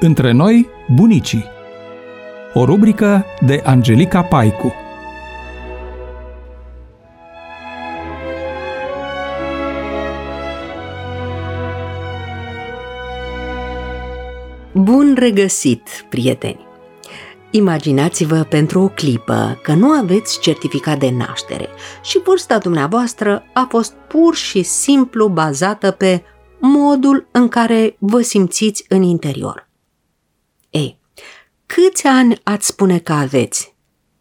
Între noi, bunicii. O rubrică de Angelica Paicu. Bun regăsit, prieteni! Imaginați-vă pentru o clipă că nu aveți certificat de naștere și vârsta dumneavoastră a fost pur și simplu bazată pe modul în care vă simțiți în interior. Ei, câți ani ați spune că aveți?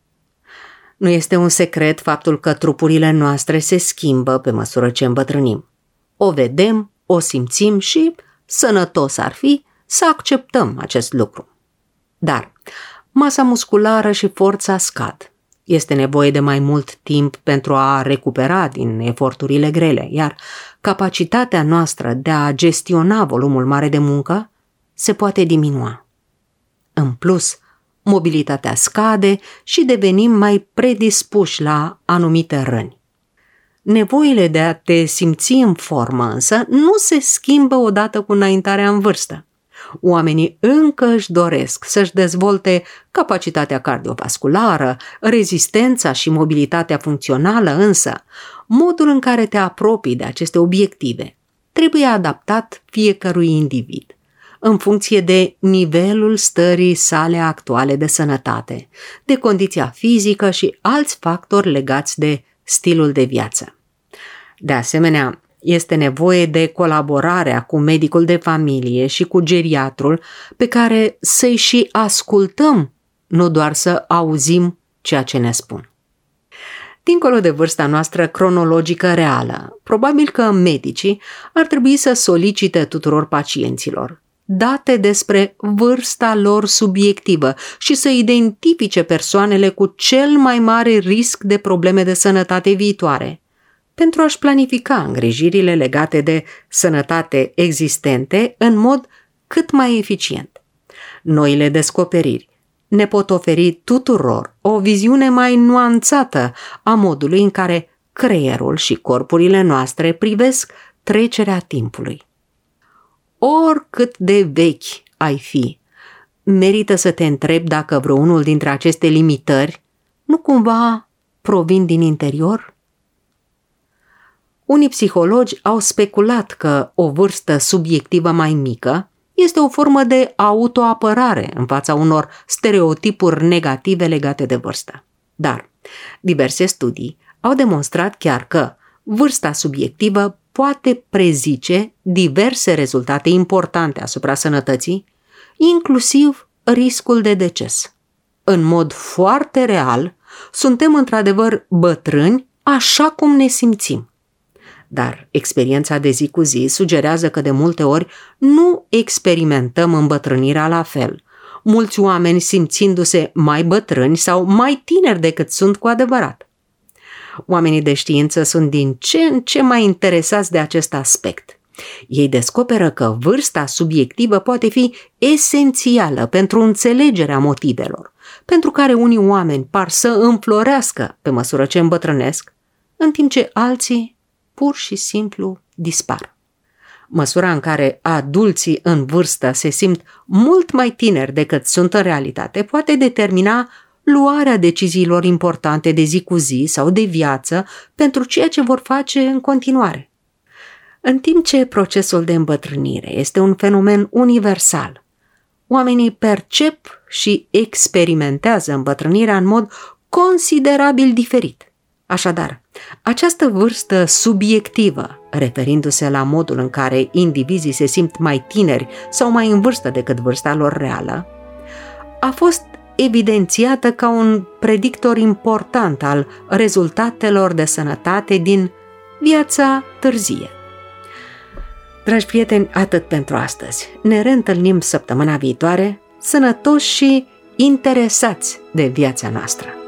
Nu este un secret faptul că trupurile noastre se schimbă pe măsură ce îmbătrânim. O vedem, o simțim și, sănătos ar fi, să acceptăm acest lucru. Dar masa musculară și forța scad. Este nevoie de mai mult timp pentru a recupera din eforturile grele, iar capacitatea noastră de a gestiona volumul mare de muncă se poate diminua. În plus, mobilitatea scade și devenim mai predispuși la anumite răni. Nevoile de a te simți în formă însă nu se schimbă odată cu înaintarea în vârstă. Oamenii încă își doresc să-și dezvolte capacitatea cardiovasculară, rezistența și mobilitatea funcțională, însă modul în care te apropii de aceste obiective trebuie adaptat fiecărui individ, în funcție de nivelul stării sale actuale de sănătate, de condiția fizică și alți factori legați de stilul de viață. De asemenea, este nevoie de colaborarea cu medicul de familie și cu geriatrul pe care să-i și ascultăm, nu doar să auzim ceea ce ne spun. Dincolo de vârsta noastră cronologică reală, probabil că medicii ar trebui să solicite tuturor pacienților date despre vârsta lor subiectivă și să identifice persoanele cu cel mai mare risc de probleme de sănătate viitoare, pentru a-și planifica îngrijirile legate de sănătate existente în mod cât mai eficient. Noile descoperiri ne pot oferi tuturor o viziune mai nuanțată a modului în care creierul și corpurile noastre privesc trecerea timpului. Oricât de vechi ai fi, merită să te întrebi dacă vreunul dintre aceste limitări nu cumva provin din interior? Unii psihologi au speculat că o vârstă subiectivă mai mică este o formă de autoapărare în fața unor stereotipuri negative legate de vârstă. Dar diverse studii au demonstrat chiar că vârsta subiectivă poate prezice diverse rezultate importante asupra sănătății, inclusiv riscul de deces. În mod foarte real, suntem într-adevăr bătrâni așa cum ne simțim. Dar experiența de zi cu zi sugerează că de multe ori nu experimentăm îmbătrânirea la fel, mulți oameni simțindu-se mai bătrâni sau mai tineri decât sunt cu adevărat. Oamenii de știință sunt din ce în ce mai interesați de acest aspect. Ei descoperă că vârsta subiectivă poate fi esențială pentru înțelegerea motivelor, pentru care unii oameni par să înflorească pe măsură ce îmbătrânesc, în timp ce alții pur și simplu dispar. Măsura în care adulții în vârstă se simt mult mai tineri decât sunt în realitate poate determina luarea deciziilor importante de zi cu zi sau de viață pentru ceea ce vor face în continuare. În timp ce procesul de îmbătrânire este un fenomen universal, oamenii percep și experimentează îmbătrânirea în mod considerabil diferit. Așadar, această vârstă subiectivă, referindu-se la modul în care indivizii se simt mai tineri sau mai în vârstă decât vârsta lor reală, a fost evidențiată ca un predictor important al rezultatelor de sănătate din viața târzie. Dragi prieteni, atât pentru astăzi. Ne reîntâlnim săptămâna viitoare, sănătoși și interesați de viața noastră.